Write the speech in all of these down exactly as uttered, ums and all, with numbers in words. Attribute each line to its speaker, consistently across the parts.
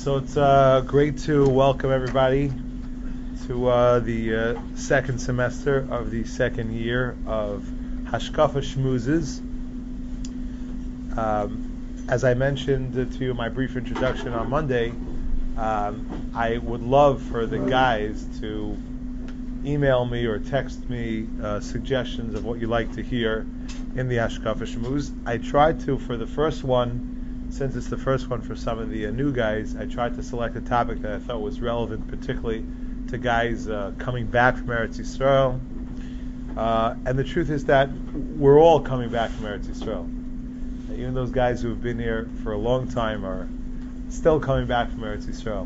Speaker 1: So it's uh, great to welcome everybody to uh, the uh, second semester of the second year of Hashkafa Shmoozes. Um, as I mentioned to you in my brief introduction on Monday, um, I would love for the guys to email me or text me uh, suggestions of what you like to hear in the Hashkafa Shmouz. I tried to, for the first one, since it's the first one for some of the uh, new guys, I tried to select a topic that I thought was relevant, particularly to guys uh, coming back from Eretz Yisrael. Uh, and the truth is that we're all coming back from Eretz Yisrael. Even those guys who have been here for a long time are still coming back from Eretz Yisrael.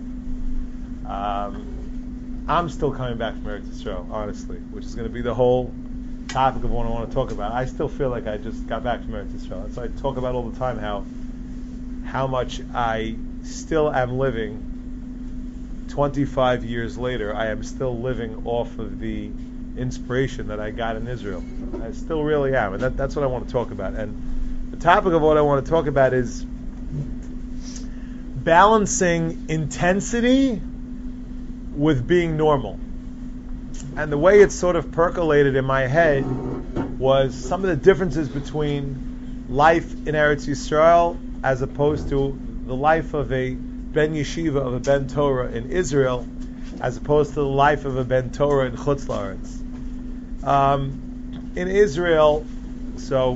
Speaker 1: Um, I'm still coming back from Eretz Yisrael, honestly, which is going to be the whole topic of what I want to talk about. I still feel like I just got back from Eretz Yisrael. So I talk about all the time how how much I still am living twenty-five years later. I am still living off of the inspiration that I got in Israel. I still really am, and that, that's what I want to talk about. And the topic of what I want to talk about is balancing intensity with being normal. And the way it sort of percolated in my head was some of the differences between life in Eretz Yisrael as opposed to the life of a Ben Yeshiva, of a Ben Torah in Israel, as opposed to the life of a Ben Torah in Chutz La'aretz. Um, in Israel, so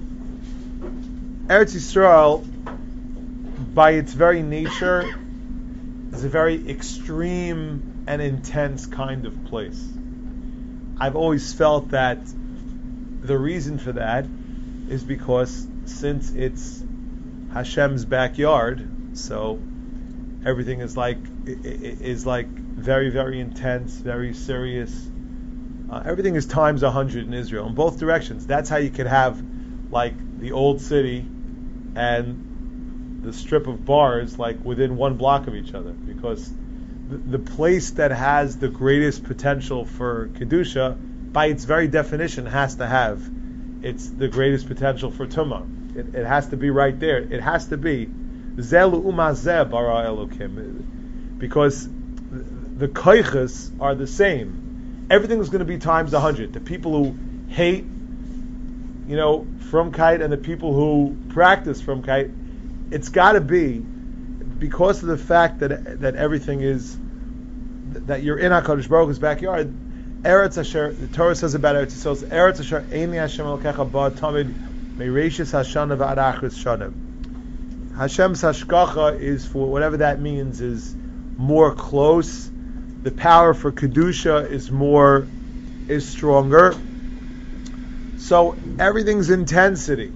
Speaker 1: Eretz Yisrael, by its very nature, is a very extreme and intense kind of place. I've always felt that the reason for that is because since it's Hashem's backyard, so everything is like is like very, very intense, very serious. Uh, everything is times a hundred in Israel in both directions. That's how you could have like the old city and the strip of bars like within one block of each other, because the, the place that has the greatest potential for kedusha, by its very definition, has to have it's the greatest potential for tumah. It, it has to be right there. It has to be Zelu umazeh bara Elokim, because the koiches are the same. Everything is going to be times a hundred. The people who hate, you know, Frumkeit, and the people who practice Frumkeit, it's got to be because of the fact that that everything is that you're in HaKadosh Baruch Hu's backyard. Eretz Asher, the Torah says about Eretz Yisrael, Eretz Asher Eini Hashem Elokecha Ba Tamid Meireshis Hashana V'Ad Achris Shana. Hashem's hashgacha is, for whatever that means, is more close. The power for kedusha is more is stronger. So everything's intensity.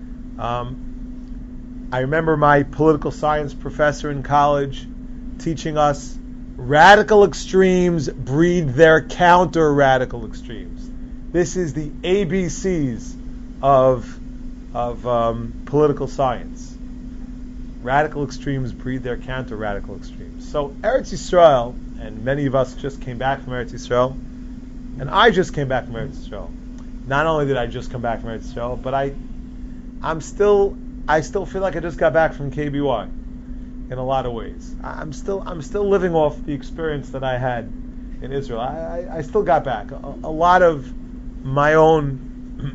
Speaker 1: Um, I remember my political science professor in college teaching us radical extremes breed their counter radical extremes. This is the A B Cs of of um, political science. Radical extremes breed their counter radical extremes. So Eretz Yisrael, and many of us just came back from Eretz Yisrael, and I just came back from Eretz Yisrael. Not only did I just come back from Eretz Yisrael, but I, I'm still, I still feel like I just got back from K B Y, in a lot of ways. I'm still, I'm still living off the experience that I had in Israel. I, I, I still got back a, a lot of my own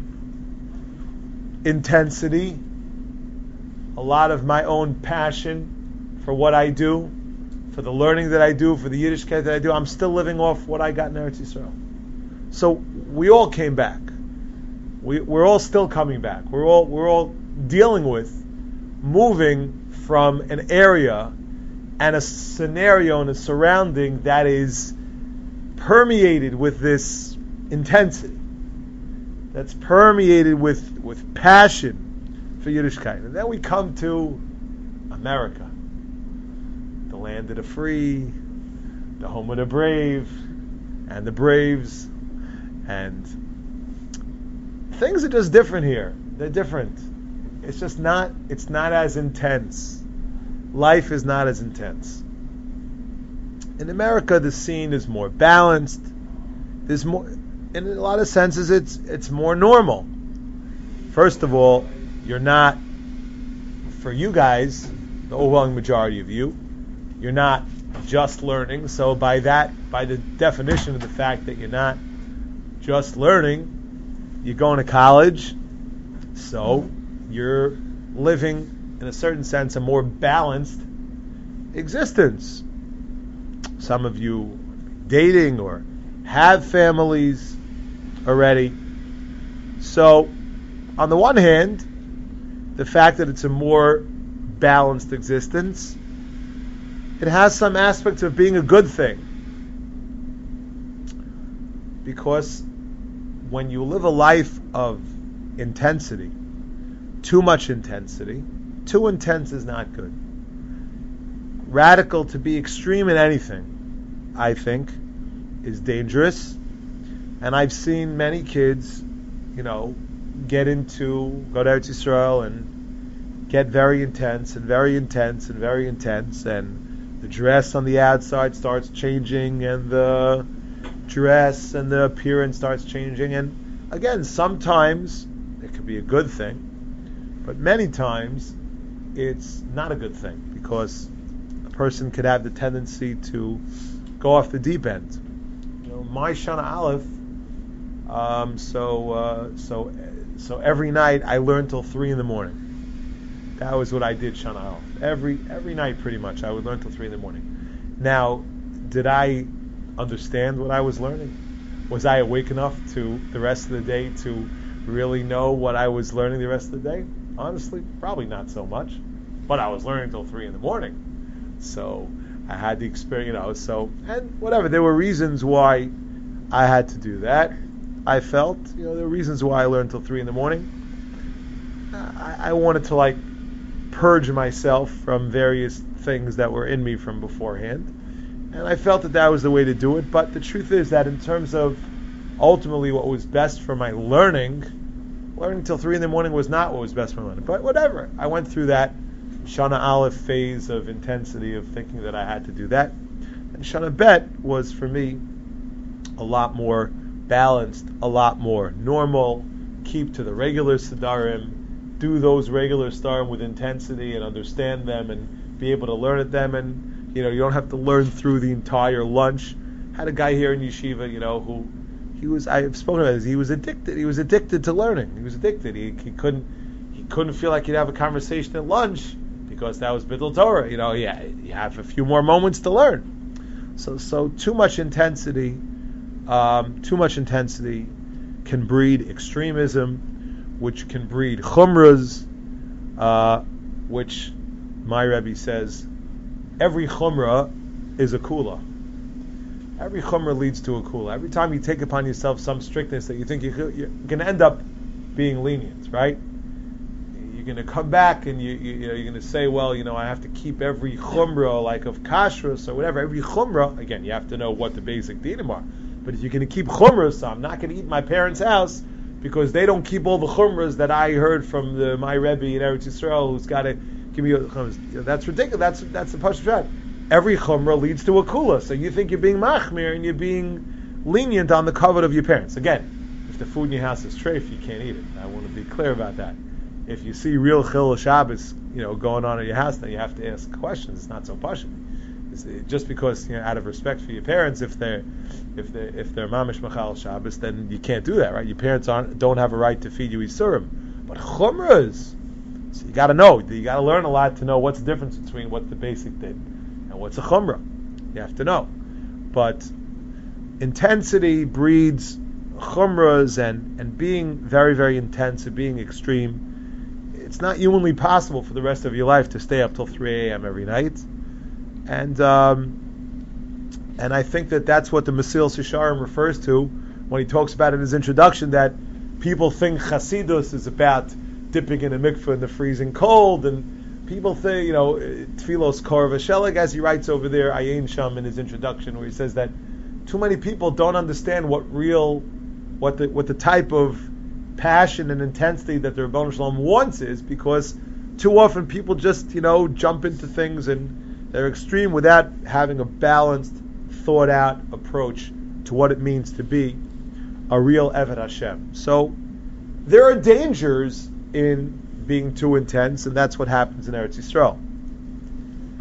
Speaker 1: intensity, a lot of my own passion for what I do, for the learning that I do, for the Yiddishkeit that I do. I'm still living off what I got in Eretz Yisrael. So we all came back. We, we're all still coming back. We're all we're all dealing with moving from an area and a scenario and a surrounding that is permeated with this intensity, that's permeated with, with passion for Yiddishkeit. And then we come to America, the land of the free, the home of the brave, and the braves. And things are just different here. They're different. It's just not, it's not as intense. Life is not as intense. In America, the scene is more balanced. There's more, in a lot of senses, it's it's more normal. First of all, you're not, for you guys, the overwhelming majority of you, you're not just learning. So by that, by the definition of the fact that you're not just learning, you're going to college, so you're living, in a certain sense, a more balanced existence. Some of you dating or have families already. So, on the one hand, the fact that it's a more balanced existence, it has some aspects of being a good thing. Because when you live a life of intensity, too much intensity, too intense is not good. Radical, to be extreme in anything, I think, is dangerous. And I've seen many kids, you know, get into, go to Eretz Yisrael and get very intense and very intense and very intense, and the dress on the outside starts changing, and the dress and the appearance starts changing. And again, sometimes it could be a good thing, but many times it's not a good thing, because a person could have the tendency to go off the deep end. You know, my Shana Aleph, um, so uh, so so every night I learned till three in the morning. That was what I did Shana Aleph. Every every night, pretty much, I would learn till three in the morning. Now, did I understand what I was learning? Was I awake enough to the rest of the day to really know what I was learning the rest of the day? Honestly, probably not so much. But I was learning till three in the morning. So I had the experience, you know, so, and whatever, there were reasons why I had to do that. I felt, you know, there were reasons why I learned till three in the morning. I, I wanted to, like, purge myself from various things that were in me from beforehand. And I felt that that was the way to do it. But the truth is that in terms of ultimately what was best for my learning, learning till three in the morning was not what was best for my learning. But whatever, I went through that Shana Aleph phase of intensity of thinking that I had to do that. And Shana Bet was, for me, a lot more balanced, a lot more normal. Keep to the regular Siddharim, do those regular Siddharim with intensity and understand them and be able to learn at them. And, you know, you don't have to learn through the entire lunch. Had a guy here in Yeshiva, you know, who he was, I've spoken about this, he was addicted. He was addicted to learning. He was addicted. He, he couldn't he couldn't feel like he'd have a conversation at lunch, because that was B'dul Torah. You know, yeah, you have a few more moments to learn. So, so too much intensity, um, too much intensity can breed extremism, which can breed chumras, uh, which my Rebbe says every chumrah is a kula. Every chumrah leads to a kula. Every time you take upon yourself some strictness that you think you could, you're going to end up being lenient, right? You're going to come back and you, you, you're going to say, well, you know, I have to keep every chumrah, like of kashrus or whatever. Every chumrah, again, you have to know what the basic dinim are. But if you're going to keep chumrah, so I'm not going to eat my parents' house because they don't keep all the chumras that I heard from the, my Rebbe in Eretz Yisrael, who's got to give me a chumras. That's ridiculous. That's that's the pashut shot. Every chumrah leads to a kula. So you think you're being machmir and you're being lenient on the kavod of your parents. Again, if the food in your house is treif, you can't eat it. I want to be clear about that. If you see real chil Shabbos, you know, going on in your house, then you have to ask questions. It's not so pashut. Just because, you know, out of respect for your parents, if they're if they if they're mamish machal Shabbos, then you can't do that, right? Your parents aren't don't have a right to feed you isurim. But chumras, so you got to know. You got to learn a lot to know what's the difference between what the basic did and what's a chumrah. You have to know. But intensity breeds chumras, and and being very very intense and being extreme. It's not humanly possible for the rest of your life to stay up till three a.m. every night. And um, and I think that that's what the Mesilas Yesharim refers to when he talks about in his introduction, that people think Chasidus is about dipping in a mikveh in the freezing cold, and people think, you know, Tfilos Kor V'Sheleg, as he writes over there, Ayin Sham, in his introduction, where he says that too many people don't understand what real, what the what the type of passion and intensity that the Rebbeinu Shalom wants is, because too often people just, you know, jump into things and they're extreme without having a balanced, thought-out approach to what it means to be a real Eved Hashem. So there are dangers in being too intense, and that's what happens in Eretz Yisrael.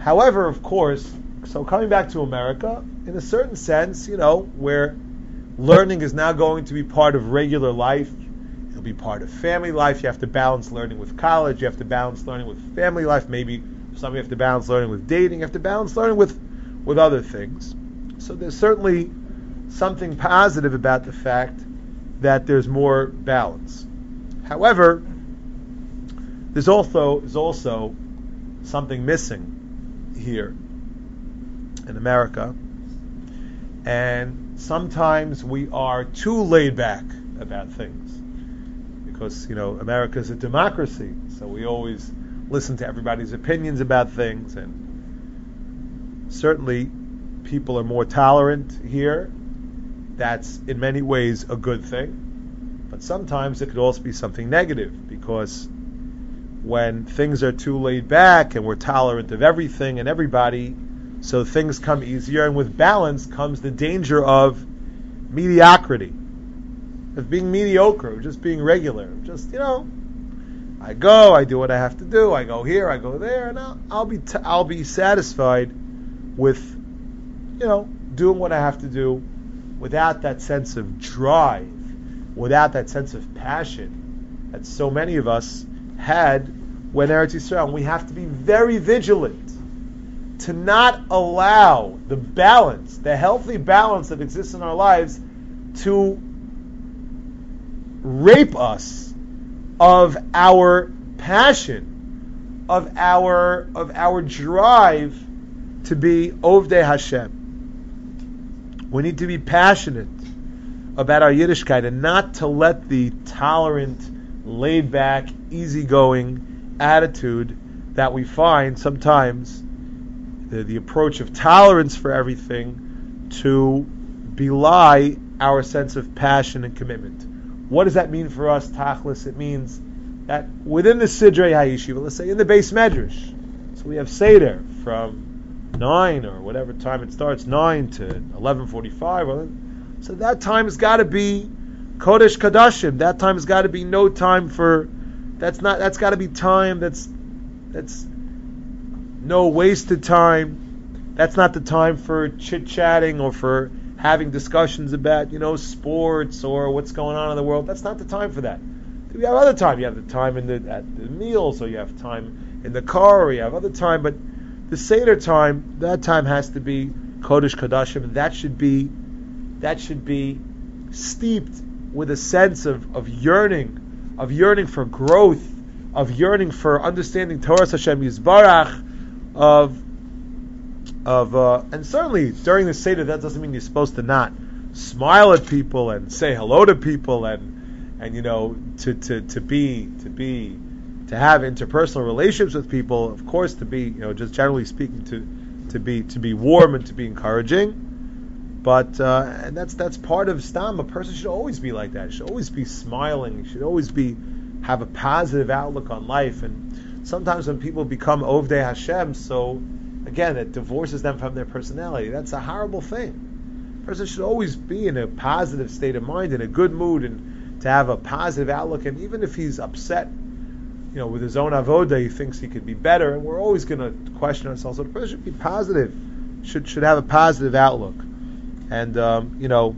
Speaker 1: However, of course, so coming back to America, in a certain sense, you know, where learning is now going to be part of regular life, it'll be part of family life. You have to balance learning with college. You have to balance learning with family life. Maybe some you have to balance learning with dating. You have to balance learning with, with other things. So there's certainly something positive about the fact that there's more balance. However, there's also there's also something missing here in America, and sometimes we are too laid back about things because, you know, America is a democracy, so we always listen to everybody's opinions about things, and certainly people are more tolerant here. That's in many ways a good thing, but sometimes it could also be something negative, because when things are too laid back and we're tolerant of everything and everybody, so things come easier, and with balance comes the danger of mediocrity, of being mediocre, of just being regular, just, you know, I go, I do what I have to do, I go here, I go there, and I'll, I'll be t- I'll be satisfied with, you know, doing what I have to do, without that sense of drive, without that sense of passion that so many of us had when Eretz Yisrael. And we have to be very vigilant to not allow the balance, the healthy balance that exists in our lives, to rape us of our passion, of our of our drive to be Ovdei Hashem. We need to be passionate about our Yiddishkeit and not to let the tolerant, laid-back, easygoing attitude that we find sometimes, the, the approach of tolerance for everything, to belie our sense of passion and commitment. What does that mean for us, Tachlis? It means that within the Sidrei HaYeshiva, let's say in the Beis Medrash, so we have Seder from nine or whatever time it starts, nine to eleven forty-five. So that time has got to be Kodesh Kadashim. That time has got to be no time for. That's not. That's got to be time. That's that's no wasted time. That's not the time for chit chatting or for having discussions about, you know, sports or what's going on in the world. That's not the time for that. You have other time. You have the time in the at the meals, or you have time in the car, or you have other time, but the Seder time, that time has to be Kodesh Kodashim. That should be, that should be steeped with a sense of, of yearning, of yearning for growth, of yearning for understanding Torah Hashem Yisbarach, of, of, uh, and certainly during the Seder, that doesn't mean you're supposed to not smile at people and say hello to people and, and you know, to, to, to be, to be. to have interpersonal relationships with people, of course, to be, you know, just generally speaking, to to be to be warm and to be encouraging. But uh, and that's that's part of Stam. A person should always be like that. He should always be smiling. He should always be have a positive outlook on life. And sometimes when people become Ovdei Hashem, so again, it divorces them from their personality. That's a horrible thing. A person should always be in a positive state of mind, in a good mood, and to have a positive outlook. And even if he's upset, you know, with his own avoda, he thinks he could be better, and we're always going to question ourselves. So the person should be positive, should should have a positive outlook, and um, you know.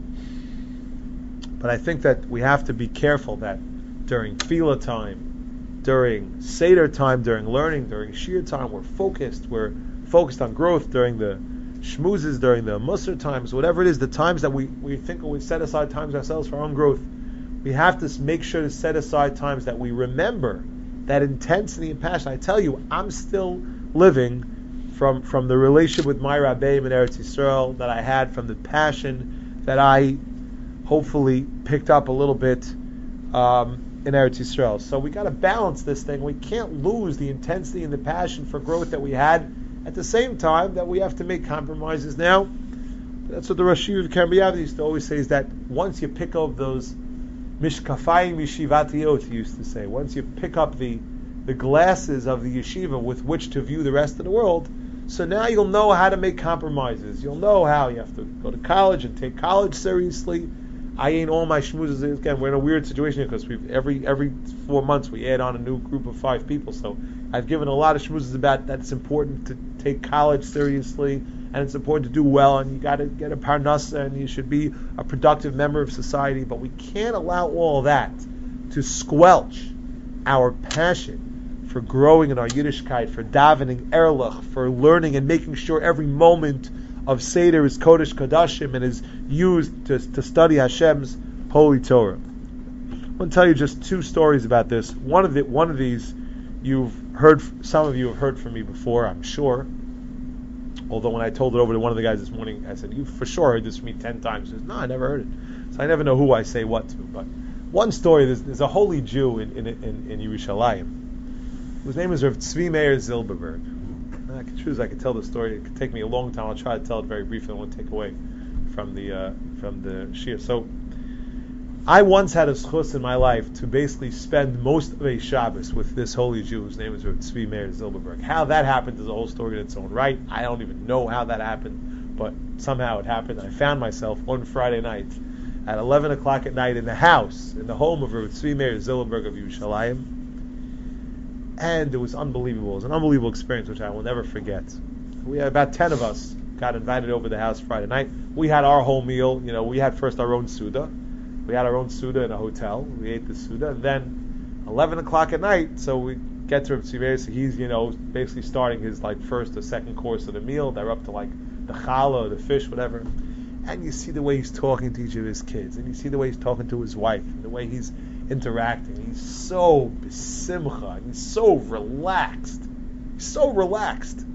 Speaker 1: But I think that we have to be careful that during tefillah time, during seder time, during learning, during shir time, we're focused. We're focused on growth during the shmuzes, during the musar times, whatever it is, the times that we we think we set aside times ourselves for our own growth. We have to make sure to set aside times that we remember that intensity and passion. I tell you, I'm still living from from the relationship with my Rabbeim in Eretz Yisrael that I had, from the passion that I hopefully picked up a little bit um, in Eretz Yisrael. So we got to balance this thing. We can't lose the intensity and the passion for growth that we had at the same time that we have to make compromises now. That's what the Rosh Yeshiva of Kambiyavdi used to always say, is that once you pick up those Mishkafayim Yeshivatiyot, he used to say. Once you pick up the, the glasses of the yeshiva with which to view the rest of the world, so now you'll know how to make compromises. You'll know how you have to go to college and take college seriously. I ain't all my schmoozes. Again, we're in a weird situation because we've every every four months we add on a new group of five people. So I've given a lot of shmuzes about that it's important to take college seriously, and it's important to do well, and you got to get a parnasa, and you should be a productive member of society. But we can't allow all that to squelch our passion for growing in our Yiddishkeit, for davening Erlich, for learning and making sure every moment of Seder is Kodesh Kodashim and is used to, to study Hashem's holy Torah. I want to tell you just two stories about this. One of the, one of these you've heard, some of you have heard from me before, I'm sure. Although when I told it over to one of the guys this morning, I said, "You for sure heard this from me ten times." He says, "No, I never heard it." So I never know who I say what to. But one story: there's, there's a holy Jew in in, in, in Yerushalayim, whose name is Rav Tzvi Meir Zilberberg. I could choose. I could tell the story. It could take me a long time. I'll try to tell it very briefly. I won't take away from the uh, from the shir. So, I once had a zchus in my life to basically spend most of a Shabbos with this holy Jew whose name is Rav Tzvi Meir Zilberberg. How that happened is a whole story in its own right. I don't even know how that happened, but somehow it happened. I found myself one Friday night at eleven o'clock at night in the house, in the home of Rav Tzvi Meir Zilberberg of Yerushalayim. And it was unbelievable. It was an unbelievable experience, which I will never forget. We had about ten of us got invited over to the house Friday night. We had our whole meal. You know, we had first our own Suda. We had our own Suda in a hotel. We ate the Suda. And then eleven o'clock at night, so we get to Rav Tzvi Meir. So he's, you know, basically starting his like first or second course of the meal. They're up to like the challah, the fish, whatever. And you see the way he's talking to each of his kids. And you see the way he's talking to his wife. And the way he's interacting. He's so simcha. He's so relaxed. He's so relaxed.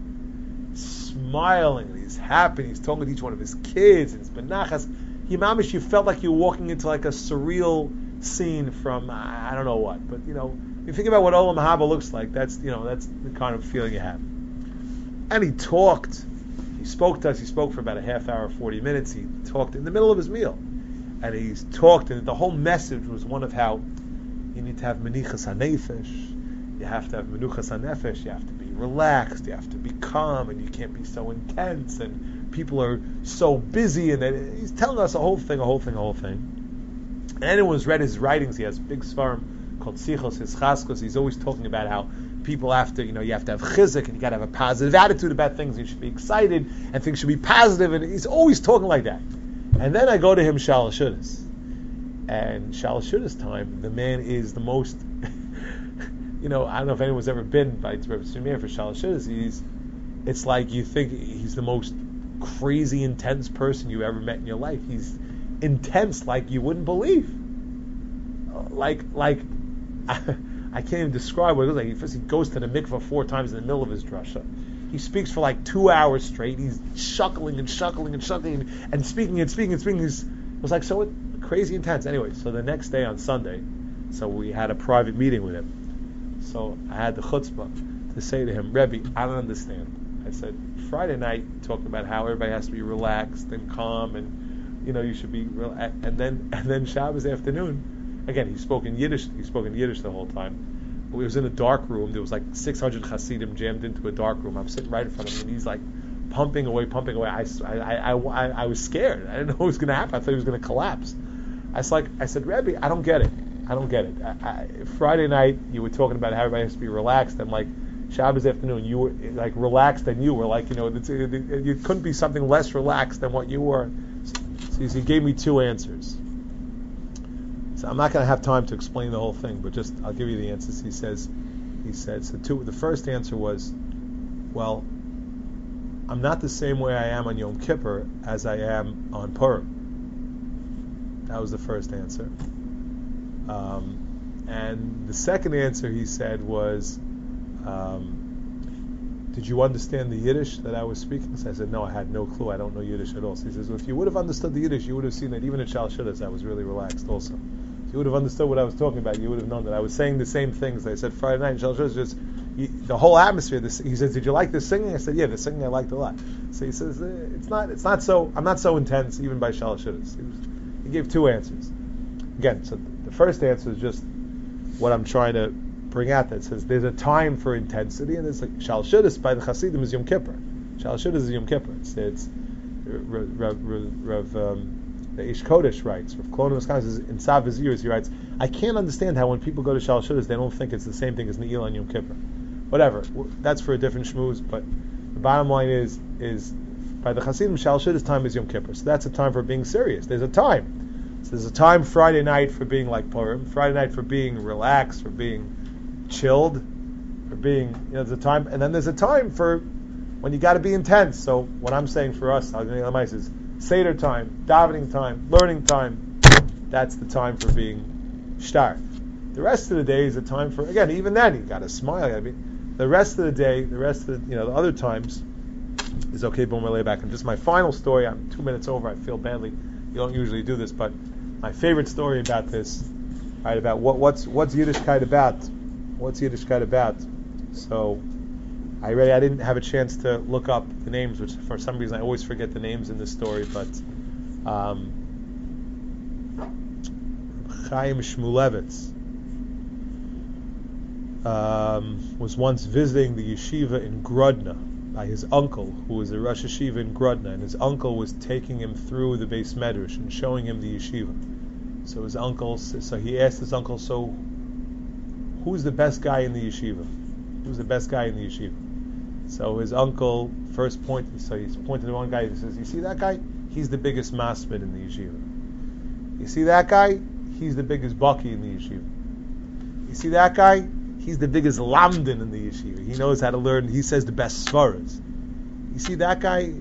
Speaker 1: Smiling. He's happy. He's talking to each one of his kids. And it's benachas. Yimamish, you felt like you were walking into like a surreal scene from I don't know what. But you know, you think about what Olam Haba looks like. That's you know that's the kind of feeling you have. And he talked. He spoke to us. He spoke for about a half hour, forty minutes. He talked in the middle of his meal. And he's talked, and the whole message was one of how you need to have menichas hanefesh, you have to have menuchas hanefesh, you have to be relaxed, you have to be calm, and you can't be so intense, and people are so busy, and then he's telling us a whole thing, a whole thing, a whole thing. And anyone's read his writings, he has a big svarim called Sichos Hischaskos. He's always talking about how people have to, you know, you have to have chizuk, and you got to have a positive attitude about things, you should be excited, and things should be positive, and he's always talking like that. And then I go to him Shalosh Shudas. And Shalosh Shudas time, the man is the most, you know, I don't know if anyone's ever been by Rav Tzvi Meir for Shalosh Shudas. He's, it's like you think he's the most crazy, intense person you ever met in your life. He's intense like you wouldn't believe. Like, like, I, I can't even describe what it looks like. He, first he goes to the mikveh four times in the middle of his drasha. He speaks for like two hours straight. He's shuckling and shuckling and shuckling and, and speaking and speaking and speaking. He's, it was like so crazy intense. Anyway, so the next day on Sunday, so we had a private meeting with him. So I had the chutzpah to say to him, Rebbe, I don't understand. I said, Friday night, talking about how everybody has to be relaxed and calm and, you know, you should be, real, and then and then Shabbos afternoon, again, he spoke in Yiddish, he spoke in Yiddish the whole time. We was in a dark room. There was like six hundred Hasidim jammed into a dark room. I'm sitting right in front of him, and he's like pumping away, pumping away. I, I, I, I, I was scared. I didn't know what was going to happen. I thought he was going to collapse. I was like, I said, Rebbe, I don't get it. I don't get it. I, I, Friday night, you were talking about how everybody has to be relaxed, and like Shabbos afternoon, you were like relaxed, and you were like, you know, it's, it, it, you couldn't be something less relaxed than what you were. So he gave me two answers. So I'm not going to have time to explain the whole thing, but just I'll give you the answers. He says, he said, so two, the first answer was, well, I'm not the same way I am on Yom Kippur as I am on Purim. That was the first answer. Um, and the second answer he said was, um, did you understand the Yiddish that I was speaking? So I said, no, I had no clue. I don't know Yiddish at all. So he says, well, if you would have understood the Yiddish, you would have seen that even at Shalosh Shudas I was really relaxed also. If you would have understood what I was talking about, you would have known that I was saying the same things that I said Friday night in Shalosh Shudas. Just you, the whole atmosphere. This, he says, did you like the singing? I said, yeah, the singing I liked a lot. So he says, eh, it's not, it's not so. I'm not so intense even by Shalosh Shudas. He, was, he gave two answers. Again, so the first answer is just what I'm trying to bring out. That says there's a time for intensity, and there's like Shalosh Shudas by the Hasidim is Yom Kippur. Shalosh Shudas is Yom Kippur. It's, it's Rav, Rav, um, the Ish Kodesh writes, Rav Klon Wisconsin in Sav V'Zirus, he writes, I can't understand how when people go to Shalosh Shudas they don't think it's the same thing as Ne'ilah and Yom Kippur. whatever. That's for a different shmooze. But the bottom line is, is by the Hasidim, Shal Shidduch's time is Yom Kippur. So that's a time for being serious. There's a time. So there's a time Friday night for being like Purim, Friday night for being relaxed, for being chilled, for being, you know, there's a time, and then there's a time for when you got to be intense. So what I'm saying for us, is Seder time, davening time, learning time. That's the time for being shtar. The rest of the day is a time for, again, even then you got to smile. You gotta be, the rest of the day, the rest of the, you know, the other times is okay. Boom, I lay back. And just my final story. I'm two minutes over. I feel badly. You don't usually do this, but my favorite story about this, right? About what what's what's Yiddishkeit about? What's Yiddishkeit about? So I really I didn't have a chance to look up the names, which for some reason I always forget the names in this story. But um, Chaim Shmulevitz um, was once visiting the yeshiva in Grodno by his uncle, who was a Rosh Yeshiva in Grodno, and his uncle was taking him through the Beis Medrash and showing him the yeshiva. So his uncle, so he asked his uncle, so who's the best guy in the yeshiva? Who's the best guy in the yeshiva? So his uncle first pointed, so he's pointed to one guy. He says, "You see that guy? He's the biggest masmid in the yeshiva. You see that guy? He's the biggest baki in the yeshiva. You see that guy? He's the biggest lamdin in the yeshiva. He knows how to learn. He says the best svaras. You see that guy?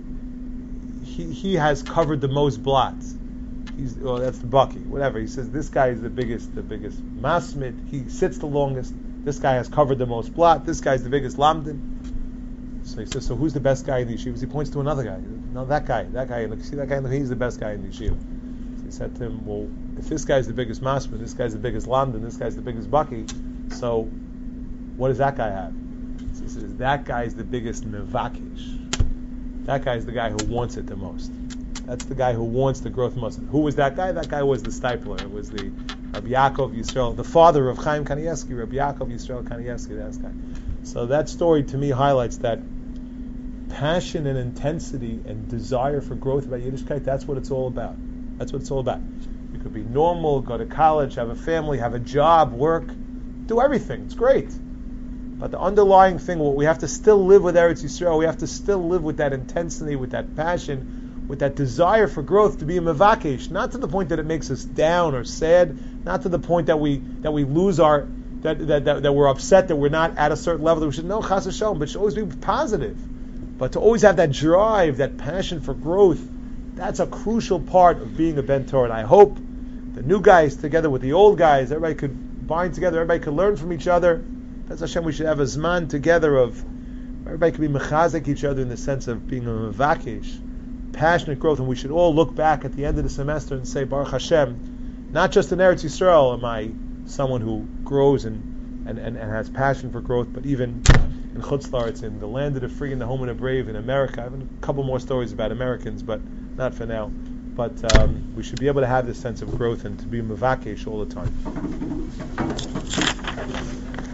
Speaker 1: He he has covered the most blots. He's well, that's the baki. Whatever. He says this guy is the biggest, the biggest masmid. He sits the longest. This guy has covered the most blot. This guy's the biggest lamdin." So he says, so who's the best guy in the yeshiva? He points to another guy. No, that guy, that guy. Look, see that guy? He's the best guy in the yeshiva. So he said to him, well, if this guy's the biggest masmid, this guy's the biggest lamdin, this guy's the biggest baki, so what does that guy have? So he says, that guy's the biggest mevakish. That guy's the guy who wants it the most. That's the guy who wants the growth the most. Who was that guy? That guy was the stipler. It was the Rabbi Yaakov Yisrael, the father of Chaim Kanievsky, Rabbi Yaakov Yisrael Kanievsky, that guy. So that story to me highlights that passion and intensity and desire for growth about Yiddishkeit, that's what it's all about. That's what it's all about. You could be normal, go to college, have a family, have a job, work, do everything. It's great. But the underlying thing, what we have to still live with Eretz Yisrael, we have to still live with that intensity, with that passion, with that desire for growth to be a mevakesh, not to the point that it makes us down or sad, not to the point that we that we lose our that that, that, that we're upset that we're not at a certain level that we should know chas v'shalom, but should always be positive. But to always have that drive, that passion for growth, that's a crucial part of being a Ben Torah. And I hope the new guys together with the old guys, everybody could bind together, everybody could learn from each other. That's Hashem, we should have a zman together of everybody could be mechazik each other in the sense of being a mevakesh, passionate growth, and we should all look back at the end of the semester and say, Baruch Hashem, not just in Eretz Yisrael am I someone who grows and, and, and, and has passion for growth, but even in Chutz La'aretz, in the land of the free and the home of the brave in America. I have a couple more stories about Americans, but not for now. But um, we should be able to have this sense of growth and to be mevakesh all the time.